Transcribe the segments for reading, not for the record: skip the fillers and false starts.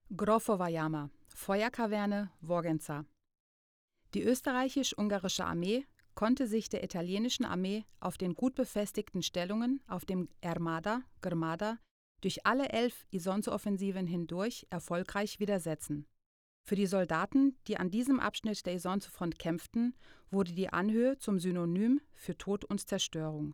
Grofowa Jama, Feuerkaverne Worgenza. Die österreichisch-ungarische Armee konnte sich der italienischen Armee auf den gut befestigten Stellungen auf dem Grmada durch alle 11 Isonzo-Offensiven hindurch erfolgreich widersetzen. Für die Soldaten, die an diesem Abschnitt der Isonzo-Front kämpften, wurde die Anhöhe zum Synonym für Tod und Zerstörung.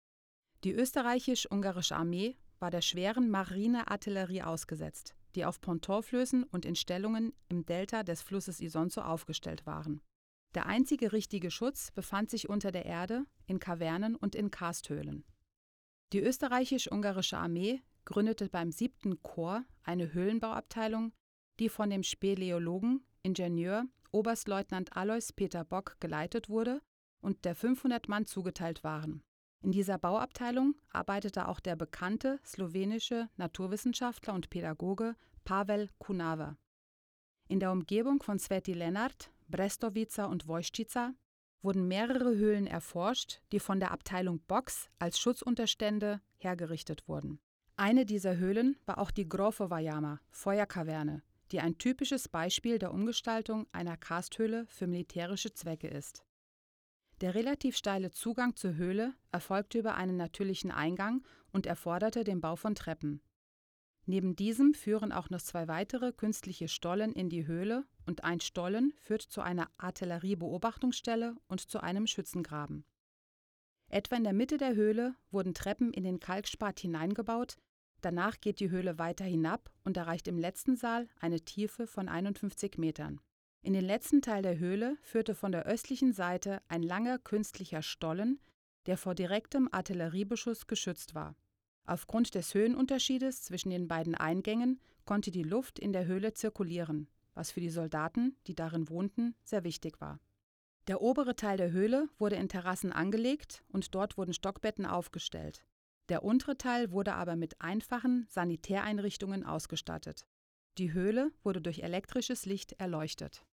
Die österreichisch-ungarische Armee war der schweren Marineartillerie ausgesetzt, die auf Pontonflößen und in Stellungen im Delta des Flusses Isonzo aufgestellt waren. Der einzige richtige Schutz befand sich unter der Erde, in Kavernen und in Karsthöhlen. Die österreichisch-ungarische Armee gründete beim 7. Korps eine Höhlenbauabteilung, die von dem Speleologen, Ingenieur Oberstleutnant Alois Peter Bock geleitet wurde und der 500 Mann zugeteilt waren. In dieser Bauabteilung arbeitete auch der bekannte slowenische Naturwissenschaftler und Pädagoge Pavel Kunaver. In der Umgebung von Sveti Lenart, Brestovica und Wojcica wurden mehrere Höhlen erforscht, die von der Abteilung Box als Schutzunterstände hergerichtet wurden. Eine dieser Höhlen war auch die Grofowa Jama, Feuerkaverne, die ein typisches Beispiel der Umgestaltung einer Karsthöhle für militärische Zwecke ist. Der relativ steile Zugang zur Höhle erfolgte über einen natürlichen Eingang und erforderte den Bau von Treppen. Neben diesem führen auch noch 2 weitere künstliche Stollen in die Höhle und ein Stollen führt zu einer Artilleriebeobachtungsstelle und zu einem Schützengraben. Etwa in der Mitte der Höhle wurden Treppen in den Kalkspat hineingebaut, danach geht die Höhle weiter hinab und erreicht im letzten Saal eine Tiefe von 51 Metern. In den letzten Teil der Höhle führte von der östlichen Seite ein langer künstlicher Stollen, der vor direktem Artilleriebeschuss geschützt war. Aufgrund des Höhenunterschiedes zwischen den beiden Eingängen konnte die Luft in der Höhle zirkulieren, was für die Soldaten, die darin wohnten, sehr wichtig war. Der obere Teil der Höhle wurde in Terrassen angelegt und dort wurden Stockbetten aufgestellt. Der untere Teil wurde aber mit einfachen Sanitäreinrichtungen ausgestattet. Die Höhle wurde durch elektrisches Licht erleuchtet.